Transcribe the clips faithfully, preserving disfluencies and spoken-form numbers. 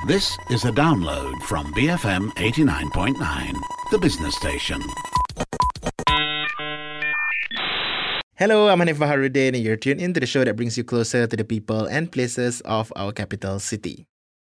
This is a download from B F M eighty-nine point nine, the business station. Hello, I'm Hanif Baharuddin, and you're tuned into the show that brings you closer to the people and places of our capital city.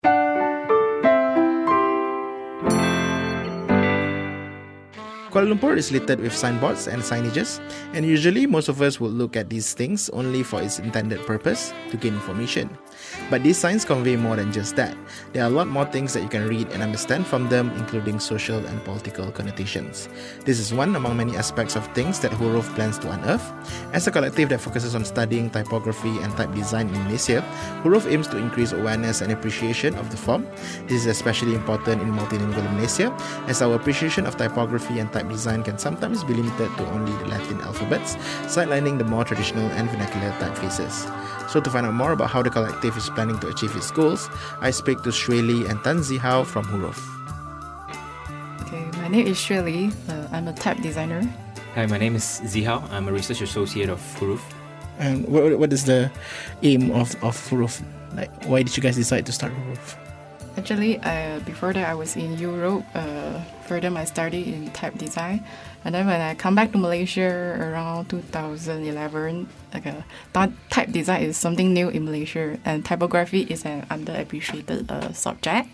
Kuala Lumpur is littered with signboards and signages, and usually most of us would look at these things only for its intended purpose, to gain information. But these signs convey more than just that. There are a lot more things that you can read and understand from them, including social and political connotations. This is one among many aspects of things that Huruf plans to unearth. As a collective that focuses on studying typography and type design in Malaysia, Huruf aims to increase awareness and appreciation of the form. This is especially important in multilingual Malaysia, as our appreciation of typography and type design can sometimes be limited to only the Latin alphabets, sidelining the more traditional and vernacular typefaces. So to find out more about how the collective is planning to achieve its goals, I speak to Shui Lee and Tan Zihao from Huruf. Okay, my name is Shui Lee. Uh, I'm a type designer. Hi, my name is Zihao. I'm a research associate of Huruf. And what, what is the aim of, of Huruf? Like, why did you guys decide to start Huruf? Actually, uh, before that, I was in Europe. Uh, further my study in type design, and then when I come back to Malaysia around two thousand eleven, like uh, type design is something new in Malaysia, and typography is an underappreciated uh, subject.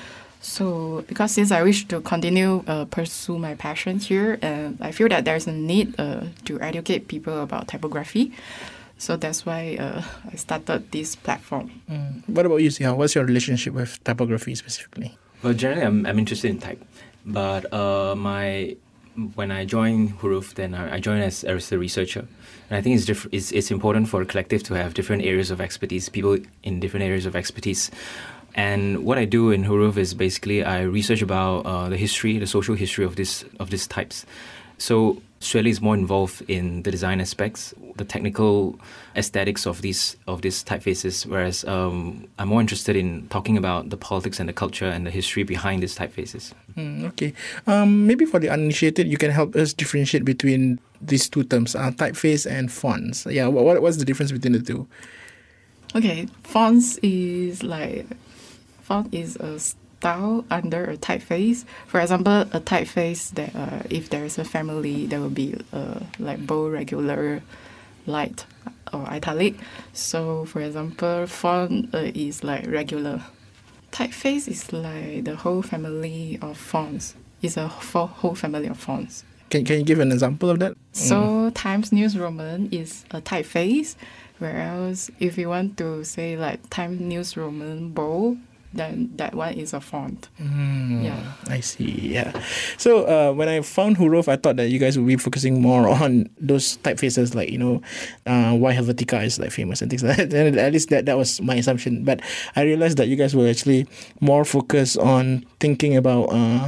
So, because since I wish to continue uh, pursue my passion here, and I feel that there's a need uh, to educate people about typography. So that's why uh, I started this platform. Mm. What about you, Zihao? What's your relationship with typography specifically? Well, generally, I'm, I'm interested in type. But uh, my when I joined Huruf, then I, I joined as, as a researcher. And I think it's, diff- it's, it's important for a collective to have different areas of expertise, people in different areas of expertise. And what I do in Huruf is basically I research about uh, the history, the social history of this of these types. So Shirley is more involved in the design aspects, the technical aesthetics of these of these typefaces, whereas um, I'm more interested in talking about the politics and the culture and the history behind these typefaces. Mm, okay. Um, maybe for the uninitiated, you can help us differentiate between these two terms, uh, typeface and fonts. Yeah, what what's the difference between the two? Okay, fonts is like font is a style under a typeface. For example, a typeface that uh, if there is a family, there will be uh, like bold, regular, light, or italic. So, for example, font uh, is like regular. Typeface is like the whole family of fonts. It's a whole family of fonts. Can Can you give an example of that? So, mm. Times News Roman is a typeface, whereas if you want to say like Times News Roman bold, then that one is a font. Mm, yeah. I see, yeah. So uh, when I found Huruf, I thought that you guys would be focusing more on those typefaces like, you know, uh, why Helvetica is like famous and things like that. And at least that, that was my assumption. But I realized that you guys were actually more focused on thinking about uh,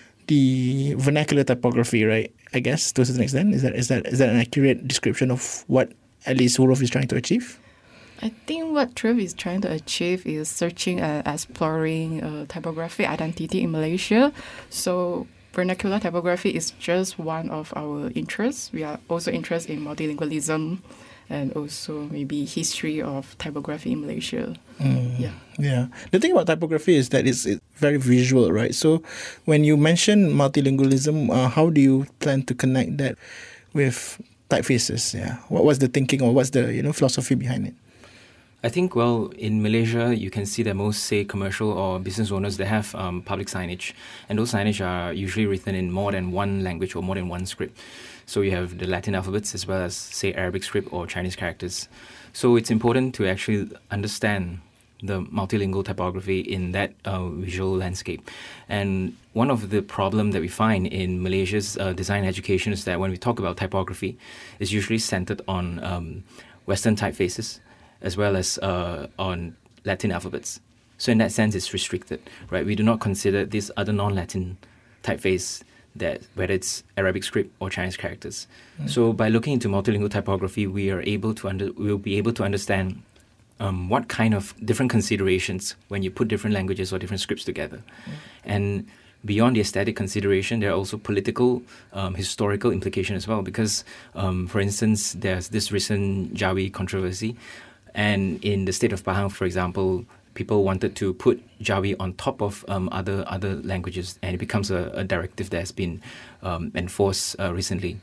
the vernacular typography, right? I guess, to a certain extent. Is that is that is that an accurate description of what at least Huruf is trying to achieve? I think what Huruf is trying to achieve is searching and exploring uh, typography identity in Malaysia. So vernacular typography is just one of our interests. We are also interested in multilingualism and also maybe history of typography in Malaysia. Mm, yeah. Yeah. The thing about typography is that it's, it's very visual, right? So when you mention multilingualism, uh, how do you plan to connect that with typefaces? Yeah. What was the thinking or what's the, you know, philosophy behind it? I think, well, in Malaysia, you can see that most, say, commercial or business owners, they have um, public signage. And those signage are usually written in more than one language or more than one script. So you have the Latin alphabets as well as, say, Arabic script or Chinese characters. So it's important to actually understand the multilingual typography in that uh, visual landscape. And one of the problem that we find in Malaysia's uh, design education is that when we talk about typography, it's usually centered on um, Western typefaces, as well as uh, on Latin alphabets. So in that sense, it's restricted, right? We do not consider this other non-Latin typeface, that whether it's Arabic script or Chinese characters. Mm. So by looking into multilingual typography, we are able to under, we'll be able to understand um, what kind of different considerations when you put different languages or different scripts together. Mm. And beyond the aesthetic consideration, there are also political, um, historical implication as well. Because, um, for instance, there's this recent Jawi controversy. And in the state of Pahang, for example, people wanted to put Jawi on top of um, other other languages, and it becomes a, a directive that has been um, enforced uh, recently.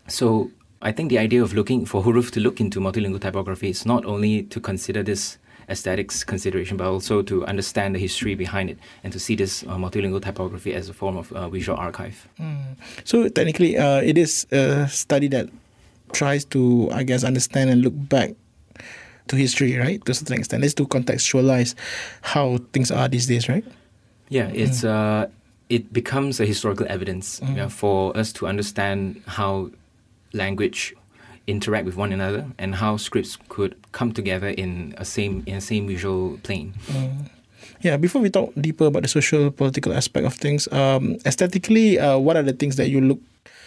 So I think the idea of looking for Huruf to look into multilingual typography is not only to consider this aesthetics consideration, but also to understand the history behind it and to see this uh, multilingual typography as a form of uh, visual archive. Mm. So technically, uh, it is a study that tries to, I guess, understand and look back to history, right? To a certain extent, it's to contextualize how things are these days, right? Yeah, it's mm. uh, it becomes a historical evidence mm. yeah, for us to understand how language interact with one another and how scripts could come together in a same in a same visual plane. Mm. Yeah, before we talk deeper about the social political aspect of things, um, aesthetically, uh, what are the things that you look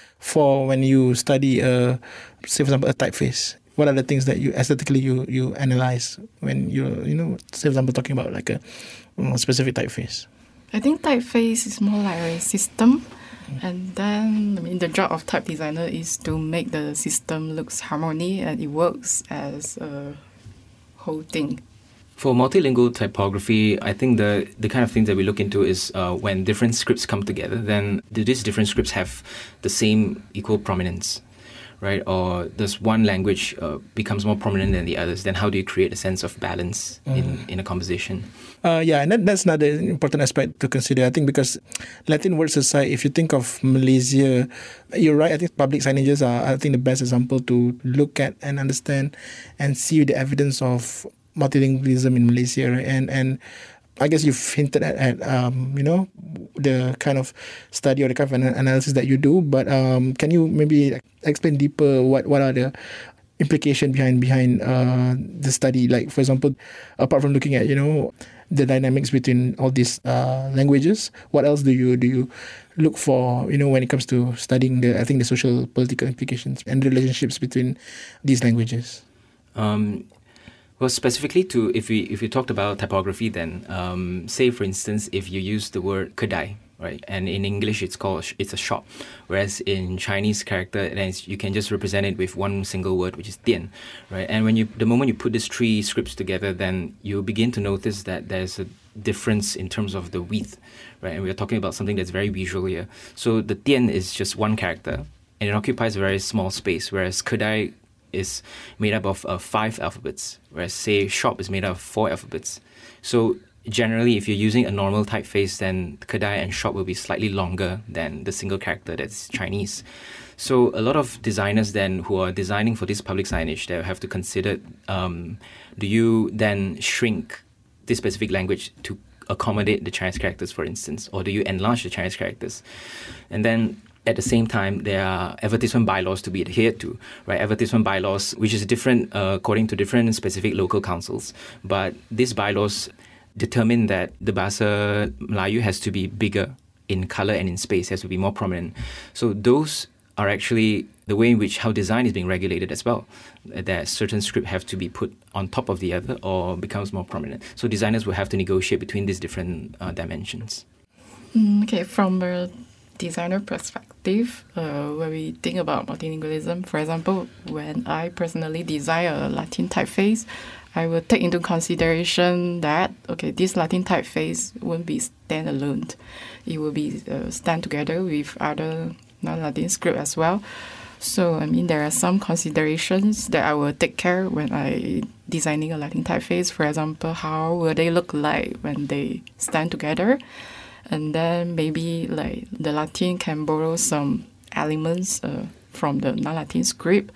for when you study, uh, say for example, a typeface? What are the things that you aesthetically you you analyze when you you know, say for example, talking about like a um, specific typeface? I think typeface is more like a system. And then, I mean, the job of type designer is to make the system looks harmony and it works as a whole thing. For multilingual typography, I think the, the kind of things that we look into is uh, when different scripts come together, then do these different scripts have the same equal prominence, right? Or does one language uh, becomes more prominent than the others? Then how do you create a sense of balance mm. in, in a composition? Uh, yeah, and that, that's another important aspect to consider, I think, because Latin words aside, if you think of Malaysia, you're right, I think public signages are, I think, the best example to look at and understand and see the evidence of multilingualism in Malaysia, right? And, and I guess you've hinted at, at um, you know, the kind of study or the kind of analysis that you do, but um, can you maybe explain deeper what, what are the implication behind behind uh, the study? Like, for example, apart from looking at, you know, the dynamics between all these uh, languages, what else do you do you look for, you know, when it comes to studying the, I think, the social political implications and relationships between these languages? Um, well, specifically to if we if we talked about typography, then um, say for instance, if you use the word kedai, right, and in English it's called it's a shop, whereas in Chinese character, then you can just represent it with one single word, which is dian, right? And when you the moment you put these three scripts together, then you begin to notice that there's a difference in terms of the width, right? And we're talking about something that's very visual here. So the dian is just one character, and it occupies a very small space, whereas kedai is made up of uh, five alphabets, whereas say shop is made up of four alphabets. So generally, if you're using a normal typeface, then kedai and shop will be slightly longer than the single character that's Chinese. So a lot of designers then who are designing for this public signage, they have to consider, um, do you then shrink this specific language to accommodate the Chinese characters, for instance, or do you enlarge the Chinese characters? And then at the same time, there are advertisement bylaws to be adhered to, right? Advertisement bylaws, which is different uh, according to different specific local councils. But these bylaws determine that the Bahasa Melayu has to be bigger in colour and in space, has to be more prominent. So those are actually the way in which how design is being regulated as well. That certain script have to be put on top of the other or becomes more prominent. So designers will have to negotiate between these different uh, dimensions. Mm, okay, from a designer perspective, uh, when we think about multilingualism, for example, when I personally design a Latin typeface, I will take into consideration that, okay, this Latin typeface won't be standalone. It will be uh, stand together with other non-Latin script as well. So, I mean, there are some considerations that I will take care when I designing a Latin typeface. For example, how will they look like when they stand together? And then maybe like the Latin can borrow some elements uh, from the non-Latin script.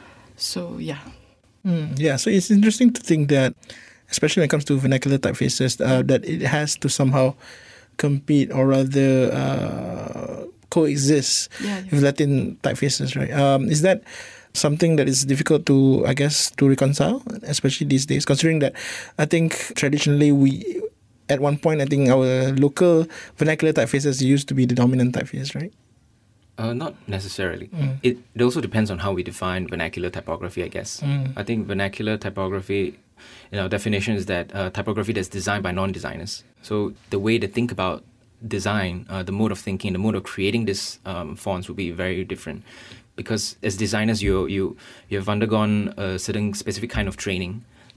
So, yeah. Mm, yeah, so it's interesting to think that, especially when it comes to vernacular typefaces, uh, that it has to somehow compete or rather uh, coexist yeah, yeah. with Latin typefaces, right? Um, is that something that is difficult to, I guess, to reconcile, especially these days, considering that I think traditionally we, at one point, I think our local vernacular typefaces used to be the dominant typeface, right? Uh, not necessarily. Mm. It, it also depends on how we define vernacular typography, I guess. Mm. I think vernacular typography, you know, definition is that uh, typography that's designed by non-designers. So the way to think about design, uh, the mode of thinking, the mode of creating these um, fonts will be very different. Because as designers, you you you have undergone a certain specific kind of training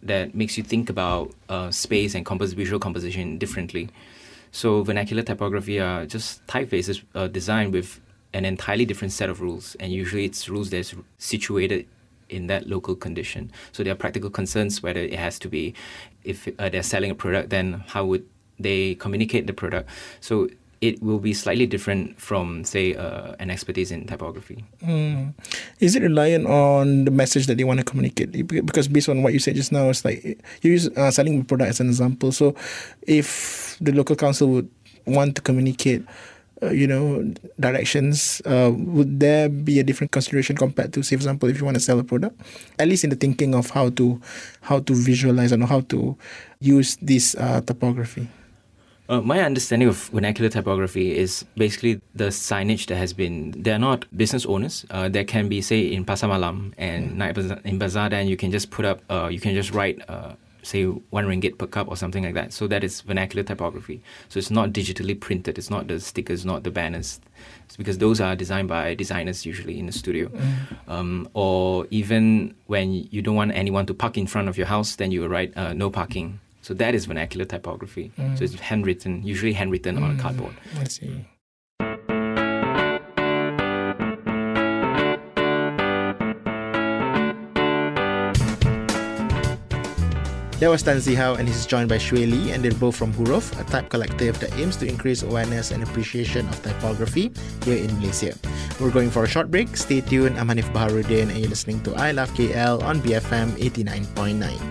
that makes you think about uh, space and compos- visual composition differently. So vernacular typography are just typefaces uh, designed with an entirely different set of rules, and usually it's rules that's situated in that local condition. So there are practical concerns whether it has to be, if uh, they're selling a product, then how would they communicate the product? So it will be slightly different from, say, uh, an expertise in typography. Mm. Is it reliant on the message that they want to communicate? Because based on what you said just now, it's like you use uh, selling a product as an example. So if the local council would want to communicate Uh, you know, directions, uh, would there be a different consideration compared to, say, for example, if you want to sell a product? At least in the thinking of how to how to visualize and how to use this uh, typography. Uh, my understanding of vernacular typography is basically the signage that has been, they're not business owners. Uh, there can be, say, in Pasar Malam and night bazaar, in bazaar, then you can just put up, uh, you can just write, uh, say, one ringgit per cup or something like that. So that is vernacular typography. So it's not digitally printed. It's not the stickers, not the banners. It's because those are designed by designers usually in the studio. Mm. Um, or even when you don't want anyone to park in front of your house, then you will write uh, no parking. So that is vernacular typography. Mm. So it's handwritten, usually handwritten mm. on a cardboard. I see. That was Tan Zihao, and he's joined by Shui Lee, and they're both from Huruf, a type collective that aims to increase awareness and appreciation of typography here in Malaysia. We're going for a short break. Stay tuned. I'm Hanif Baharuddin, and you're listening to I Love K L on B F M eighty-nine point nine.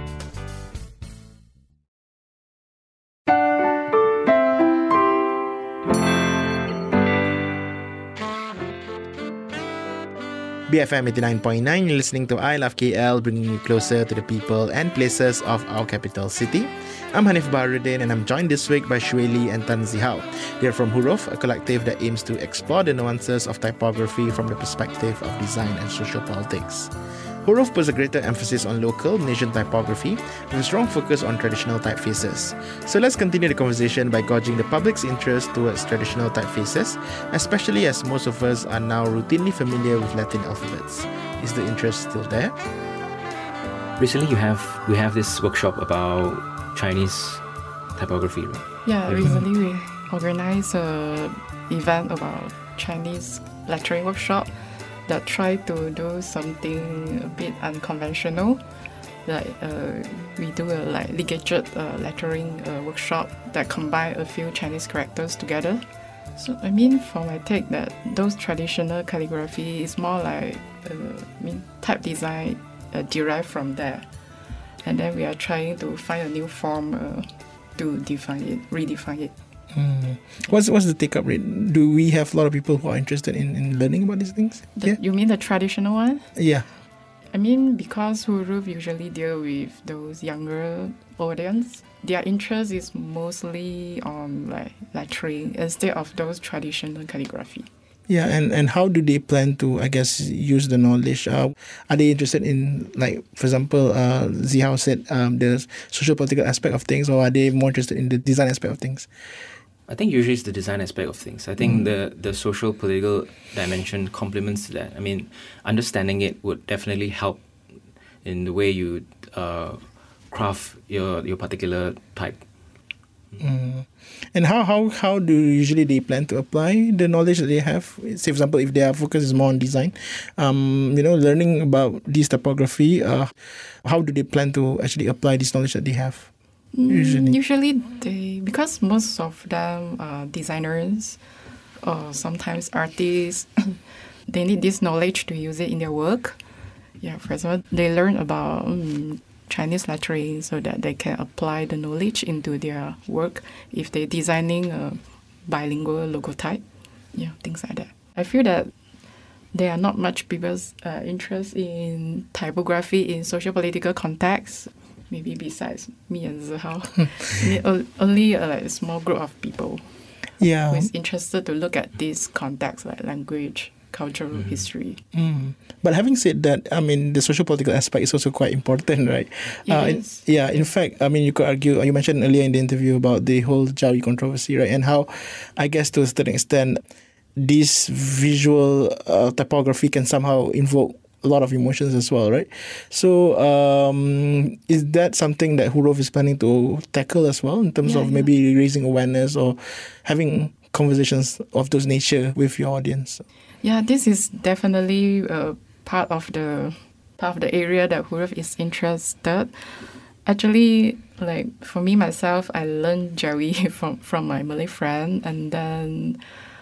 B F M eighty-nine point nine, you're listening to I Love K L, bringing you closer to the people and places of our capital city. I'm Hanif Baharuddin, and I'm joined this week by Shui Lee and Tan Zihao. They're from Huruf, a collective that aims to explore the nuances of typography from the perspective of design and social politics. Huruf puts a greater emphasis on local Malaysian typography with a strong focus on traditional typefaces. So let's continue the conversation by gauging the public's interest towards traditional typefaces, especially as most of us are now routinely familiar with Latin alphabets. Is the interest still there? Recently, you have we have this workshop about Chinese typography, right? Yeah, recently we organized an event about Chinese lettering workshop that try to do something a bit unconventional. Like uh, we do a like ligature uh, lettering uh, workshop that combine a few Chinese characters together. So I mean, for my take, that those traditional calligraphy is more like uh, I mean type design uh, derived from there, and then we are trying to find a new form uh, to define it, redefine it. Mm. What's what's the take-up rate? Do we have a lot of people who are interested in, in learning about these things? The, yeah. You mean the traditional one? Yeah. I mean, because Huruf usually deal with those younger audience, their interest is mostly on like lettering instead of those traditional calligraphy. Yeah, and, and how do they plan to, I guess, use the knowledge? Uh, are they interested in, like, for example, uh, Zihao said um, the social political aspect of things, or are they more interested in the design aspect of things? I think usually it's the design aspect of things. I think mm. the, the social political dimension complements that. I mean, understanding it would definitely help in the way you uh, craft your your particular type. Mm. And how, how how do usually they plan to apply the knowledge that they have? Say, for example, if their focus is more on design, um, you know, learning about this typography, uh, how do they plan to actually apply this knowledge that they have? Usually, usually they, because most of them are designers or sometimes artists, they need this knowledge to use it in their work. Yeah, for example, they learn about um, Chinese lettering so that they can apply the knowledge into their work if they're designing a bilingual logotype. Yeah, things like that. I feel that there are not much people's uh, interest in typography in social-political context. Maybe besides me and Zihao, only a like, small group of people yeah. who is interested to look at this context, like language, cultural mm. history. Mm. But having said that, I mean, the social political aspect is also quite important, right? It uh, is. In, yeah, in fact, I mean, you could argue, you mentioned earlier in the interview about the whole Jawi controversy, right? And how, I guess to a certain extent, this visual uh, typography can somehow invoke a lot of emotions as well, right? So um, is that something that Huruf is planning to tackle as well in terms Yeah, of yeah. maybe raising awareness or having conversations of those nature with your audience? Yeah, this is definitely uh, part of the part of the area that Huruf is interested. Actually, like for me myself, I learned Jawi from from my Malay friend, and then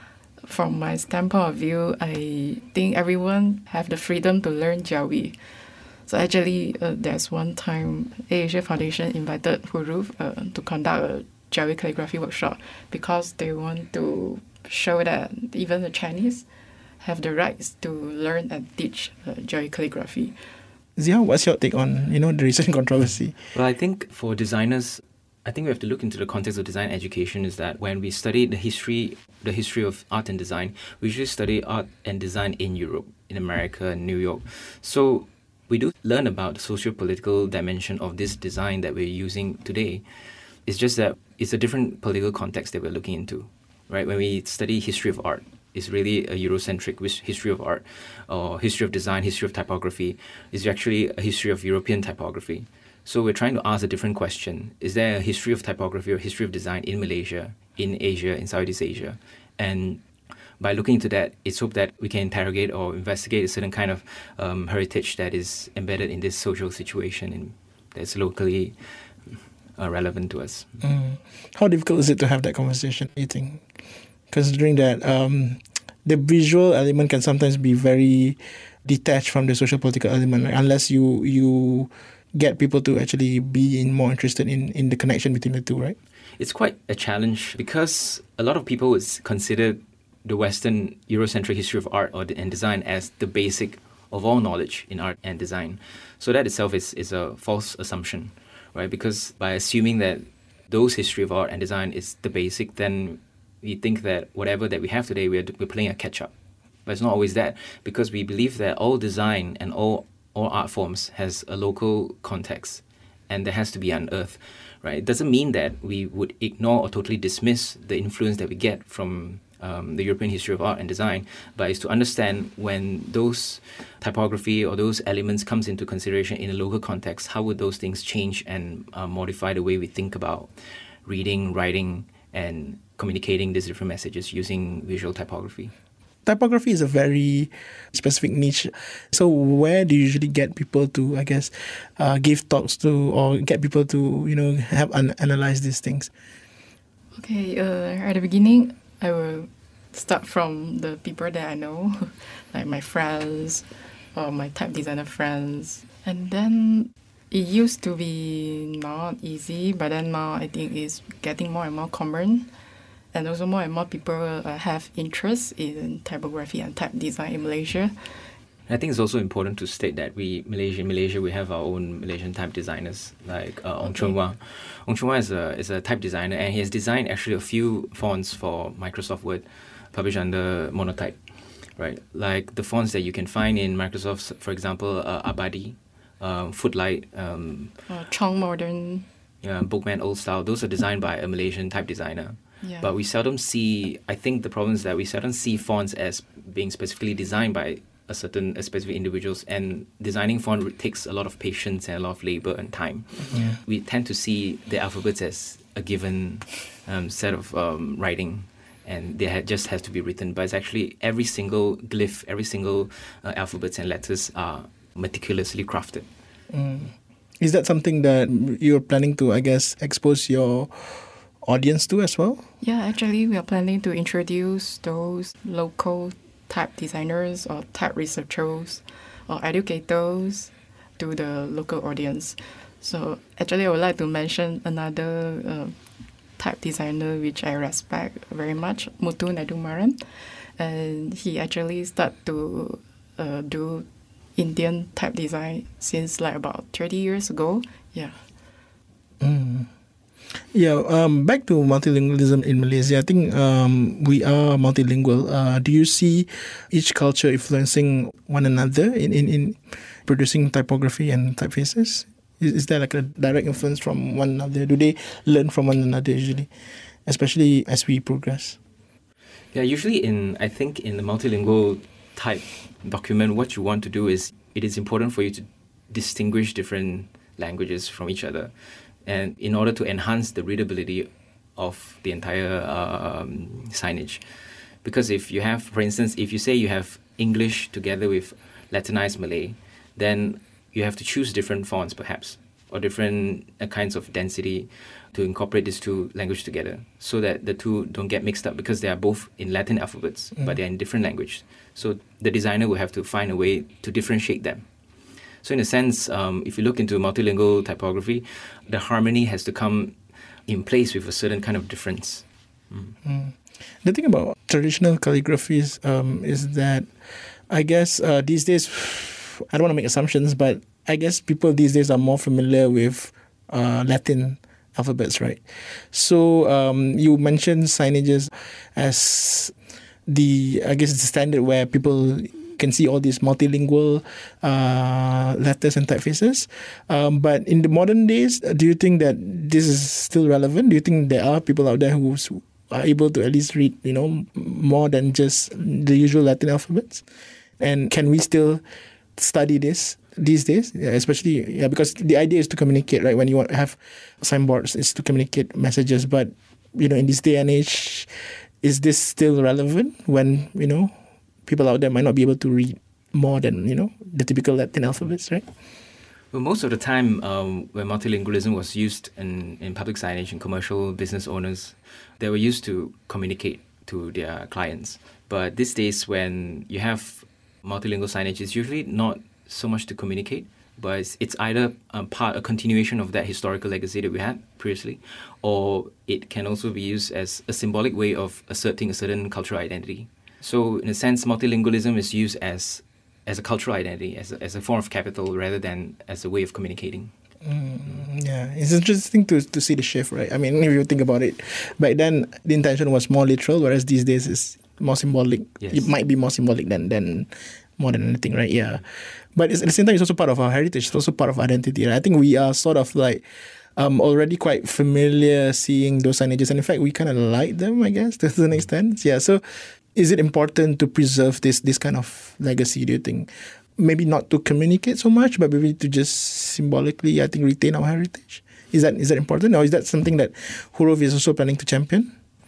from my standpoint of view, I think everyone have the freedom to learn Jawi. So actually, uh, there's one time Asia Foundation invited Huruf uh, to conduct a Jawi calligraphy workshop because they want to show that even the Chinese have the rights to learn and teach uh, Jawi calligraphy. Zia, what's your take on, you know, the recent controversy? Well, I think for designers, I think we have to look into the context of design education is that when we study the history, the history of art and design, we usually study art and design in Europe, in America, and New York. So we do learn about the socio-political dimension of this design that we're using today. It's just that it's a different political context that we're looking into, right? When we study history of art, it's really a Eurocentric history of art, or history of design, history of typography. It's actually a history of European typography. So we're trying to ask a different question. Is there a history of typography or history of design in Malaysia, in Asia, in Southeast Asia? And by looking into that, it's hoped that we can interrogate or investigate a certain kind of um, heritage that is embedded in this social situation and that's locally uh, relevant to us. Mm. How difficult is it to have that conversation, you think? Considering that um, the visual element can sometimes be very detached from the social political element, right? Unless you you get people to actually be in more interested in, in the connection between the two, right? It's quite a challenge because a lot of people would consider the Western Eurocentric history of art or and design as the basic of all knowledge in art and design. So that itself is, is a false assumption, right? Because by assuming that those history of art and design is the basic, then we think that whatever that we have today, we're, we're playing a catch-up. But it's not always that, because we believe that all design and all, all art forms has a local context, and there has to be unearthed, right? It doesn't mean that we would ignore or totally dismiss the influence that we get from um, the European history of art and design, but it's to understand when those typography or those elements comes into consideration in a local context, how would those things change and uh, modify the way we think about reading, writing, and communicating these different messages using visual typography. Typography is a very specific niche. So where do you usually get people to, I guess, uh, give talks to or get people to, you know, have un- analyze these things? Okay, uh, at the beginning, I will start from the people that I know, like my friends or my type designer friends. And then it used to be not easy, but then now I think it's getting more and more common. And also more and more people uh, have interest in typography and type design in Malaysia. I think it's also important to state that we, Malaysia, in Malaysia, we have our own Malaysian type designers, like uh, Ong Okay. Chun Wah. Ong Chun Wah is a, is a type designer, and he has designed actually a few fonts for Microsoft Word, published under Monotype, right? Like the fonts that you can find in Microsoft, for example, uh, Abadi, uh, Footlight, um, Uh, Chong Modern. uh, Bookman Old Style, those are designed by a Malaysian type designer. Yeah. But we seldom see, I think the problem is that we seldom see fonts as being specifically designed by a certain a specific individuals, and designing font takes a lot of patience and a lot of labor and time. Yeah. We tend to see the alphabets as a given um, set of um, writing, and they ha- just has to be written. But it's actually every single glyph, every single uh, alphabets and letters are meticulously crafted. Mm. Is that something that you're planning to, I guess, expose your audience to as well? Yeah, actually, we are planning to introduce those local type designers or type researchers or educators to the local audience. So actually, I would like to mention another uh, type designer which I respect very much, Mutu Nedumaran. And he actually started to uh, do Indian type design since like about thirty years ago. Yeah. Mm. Yeah, um, back to multilingualism in Malaysia. I think um, we are multilingual. Uh, do you see each culture influencing one another in, in, in producing typography and typefaces? Is, is there like a direct influence from one another? Do they learn from one another usually, especially as we progress? Yeah, usually in, I think in the multilingual type document, what you want to do is it is important for you to distinguish different languages from each other, and in order to enhance the readability of the entire um, signage. Because if you have, for instance, if you say you have English together with Latinized Malay, then you have to choose different fonts perhaps, or different uh, kinds of density to incorporate these two languages together, so that the two don't get mixed up, because they are both in Latin alphabets, mm. but they're in different languages. So the designer will have to find a way to differentiate them. So in a sense, um, if you look into multilingual typography, the harmony has to come in place with a certain kind of difference. Mm. Mm. The thing about traditional calligraphies um, is that, I guess uh, these days, I don't want to make assumptions, but I guess people these days are more familiar with uh, Latin alphabets, right? So um, you mentioned signages as the, I guess, the standard where people can see all these multilingual uh, letters and typefaces. Um, but in the modern days, do you think that this is still relevant? Do you think there are people out there who are able to at least read, you know, more than just the usual Latin alphabets? And can we still study this these days? Yeah, especially, yeah, because the idea is to communicate, right? When you want to have signboards, is to communicate messages. But, you know, in this day and age, is this still relevant when, you know, people out there might not be able to read more than, you know, the typical Latin alphabets, right? Well, most of the time, um, when multilingualism was used in, in public signage and commercial business owners, they were used to communicate to their clients. But these days, when you have multilingual signage, it's usually not so much to communicate, but it's, it's either a part, a continuation of that historical legacy that we had previously, or it can also be used as a symbolic way of asserting a certain cultural identity. So, in a sense, multilingualism is used as as a cultural identity, as a, as a form of capital, rather than as a way of communicating. Mm, yeah, it's interesting to to see the shift, right? I mean, if you think about it, back then the intention was more literal, whereas these days it's more symbolic. Yes. It might be more symbolic than than more than anything, right? Yeah, but it's, at the same time, it's also part of our heritage. It's also part of identity. Right? I think we are sort of like um already quite familiar seeing those signages, and in fact, we kind of like them, I guess, to an extent. Yeah, so. Is it important to preserve this this kind of legacy, do you think? Maybe not to communicate so much, but maybe to just symbolically, I think, retain our heritage. Is that is that important? Or is that something that Huruf is also planning to champion?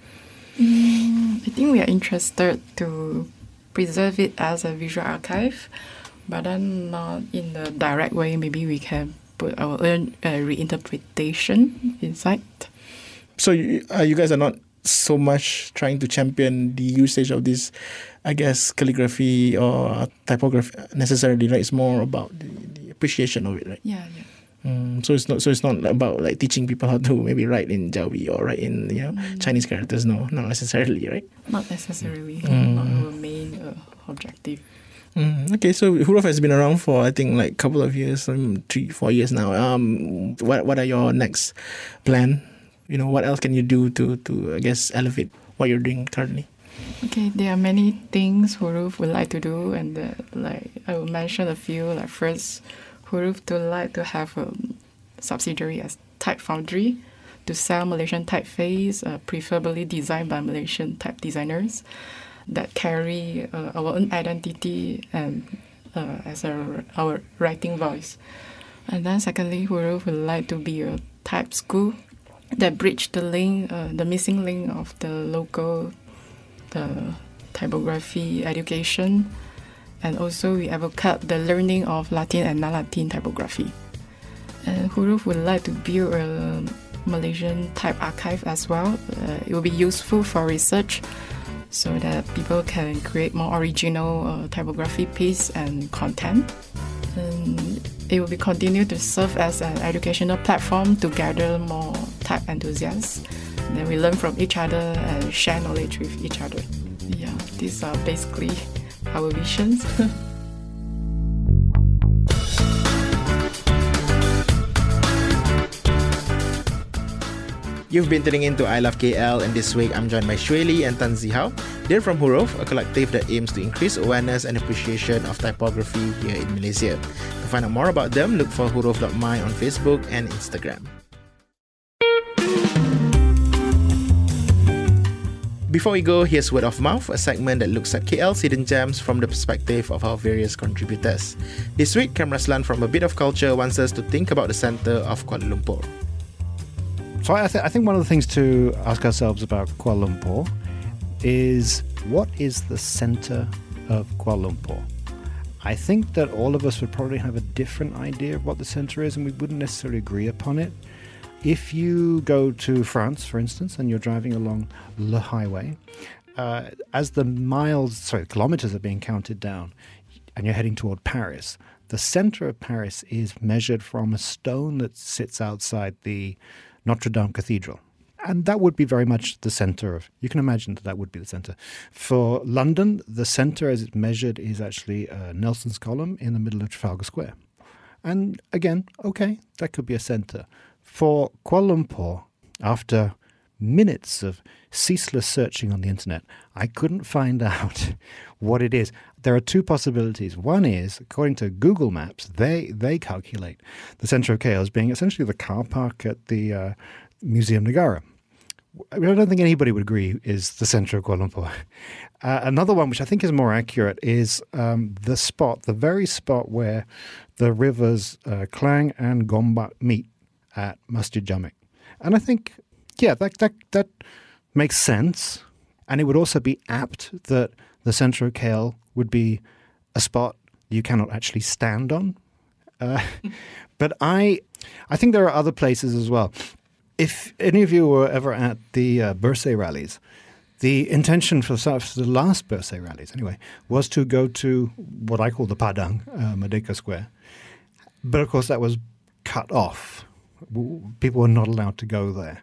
Mm, I think we are interested to preserve it as a visual archive, but then not in the direct way. Maybe we can put our own uh, reinterpretation inside. So you, uh, you guys are not so much trying to champion the usage of this, I guess, calligraphy or typography necessarily, right? It's more about the, the appreciation of it, right? Yeah, yeah. Mm, so it's not so it's not about like teaching people how to maybe write in Jawi or write in, you know, mm. Chinese characters. No, not necessarily, right? Not necessarily. Mm. Not our main uh, objective. Mm, okay, so Huruf has been around for I think like a couple of years, um, three, four years now. Um, what what are your next plan? You know, what else can you do to, to I guess, elevate what you're doing currently? Okay, there are many things Huruf would like to do, and uh, like I will mention a few. Like first, Huruf would like to have a subsidiary as Type Foundry to sell Malaysian typeface, uh, preferably designed by Malaysian type designers that carry uh, our own identity and uh, as our, our writing voice. And then secondly, Huruf would like to be a type school that bridge the link, uh, the missing link of the local the typography education, and also we advocate the learning of Latin and non-Latin typography. And Huruf would like to build a Malaysian type archive as well. Uh, it will be useful for research, so that people can create more original uh, typography piece and content. And it will be continued to serve as an educational platform to gather more type enthusiasts. Then we learn from each other and share knowledge with each other. Yeah, these are basically our visions. You've been tuning in to I Love K L, and this week I'm joined by Shui Lee and Tan Zihao. They're from Huruf, a collective that aims to increase awareness and appreciation of typography here in Malaysia. To find out more about them, look for huruf dot my on Facebook and Instagram. Before we go, here's Word of Mouth, a segment that looks at K L's hidden gems from the perspective of our various contributors. This week, Cam Raslan from A Bit of Culture wants us to think about the centre of Kuala Lumpur. So I, th- I think one of the things to ask ourselves about Kuala Lumpur is, what is the centre of Kuala Lumpur? I think that all of us would probably have a different idea of what the centre is, and we wouldn't necessarily agree upon it. If you go to France, for instance, and you're driving along Le Highway, uh, as the miles, sorry, kilometres are being counted down, and you're heading toward Paris, the centre of Paris is measured from a stone that sits outside the Notre Dame Cathedral. And that would be very much the centre of, you can imagine that that would be the centre. For London, the centre as it's measured is actually uh, Nelson's Column in the middle of Trafalgar Square. And again, okay, that could be a centre. For Kuala Lumpur, after minutes of ceaseless searching on the internet, I couldn't find out what it is. There are two possibilities. One is, according to Google Maps, they they calculate the centre of K L as being essentially the car park at the uh, Museum Negara. I don't think anybody would agree is the centre of Kuala Lumpur. Uh, another one, which I think is more accurate, is um, the spot, the very spot where the rivers uh, Klang and Gombak meet at Masjid Jamek. And I think, yeah, that, that that makes sense. And it would also be apt that the centre of K L would be a spot you cannot actually stand on. Uh, but I, I think there are other places as well. If any of you were ever at the uh, birthday rallies, the intention for, for the last birthday rallies, anyway, was to go to what I call the Padang, uh, Merdeka Square. But of course, that was cut off. People were not allowed to go there.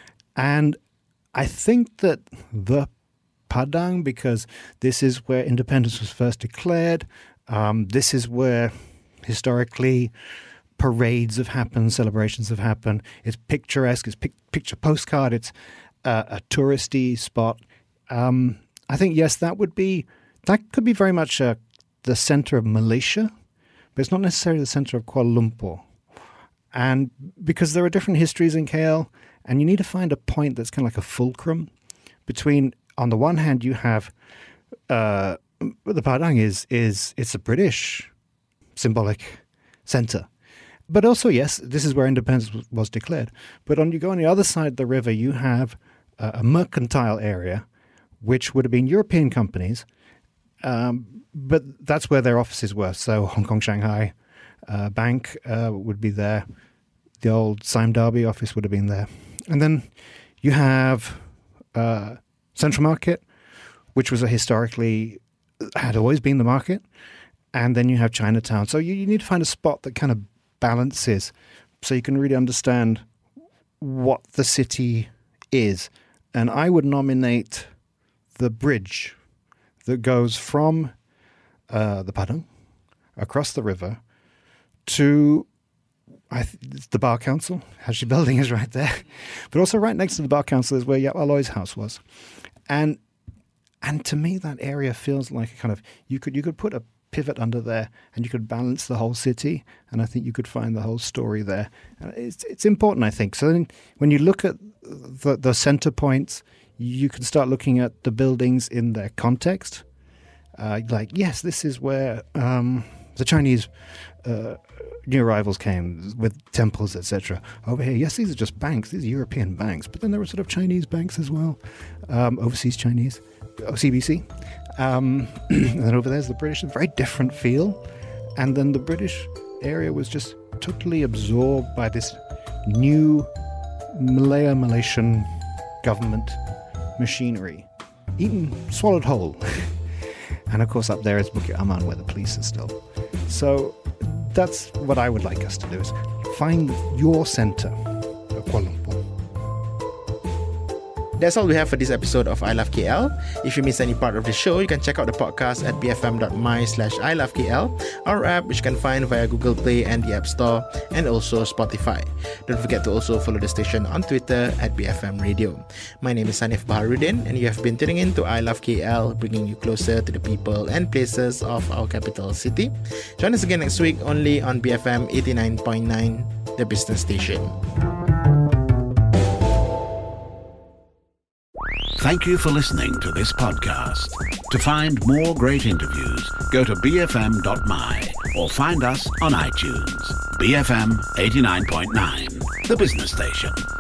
And I think that the Padang, because this is where independence was first declared, um, this is where historically parades have happened, celebrations have happened. It's picturesque, it's pic- picture postcard, it's uh, a touristy spot. Um, I think, yes, that would be, that could be very much uh, the centre of Malaysia, but it's not necessarily the centre of Kuala Lumpur. And because there are different histories in K L, and you need to find a point that's kind of like a fulcrum between, on the one hand, you have uh, the Padang is, is it's a British symbolic centre. But also, yes, this is where independence was, was declared. But on you go on the other side of the river, you have uh, a mercantile area, which would have been European companies, um, but that's where their offices were. So Hong Kong, Shanghai uh, Bank uh, would be there. The old Sime Darby office would have been there. And then you have uh, Central Market, which was a historically, had always been the market. And then you have Chinatown. So you, you need to find a spot that kind of balances so you can really understand what the city is. And I would nominate the bridge that goes from uh, the Padang across the river to I th- the Bar Council. Actually, building is right there. But also right next to the Bar Council is where Yap Aloy's house was. And and to me, that area feels like a kind of, you could you could put a pivot under there and you could balance the whole city, and I think you could find the whole story there. And it's it's important, I think. So then when you look at the, the center points, you can start looking at the buildings in their context. Uh, like, yes, this is where um, the Chinese uh, new arrivals came with temples, et cetera. Over here, yes, these are just banks. These are European banks. But then there were sort of Chinese banks as well, um, overseas Chinese, O C B C. Um, and then over there's the British, a very different feel. And then the British area was just totally absorbed by this new Malaya Malaysian government machinery, eaten, swallowed whole. And of course up there is Bukit Aman, where the police are still. So that's what I would like us to do, is find your centre of Kuala Lumpur. That's all we have for this episode of I Love K L. If you miss any part of the show, you can check out the podcast at bfm.my slash I Love KL, our app which you can find via Google Play and the App Store, and also Spotify. Don't forget to also follow the station on Twitter at B F M Radio. My name is Sanif Baharuddin, and you have been tuning in to I Love K L, bringing you closer to the people and places of our capital city. Join us again next week only on B F M eighty-nine point nine, the business station. Thank you for listening to this podcast. To find more great interviews, go to b f m dot m y or find us on iTunes. B F M eighty-nine point nine, the business station.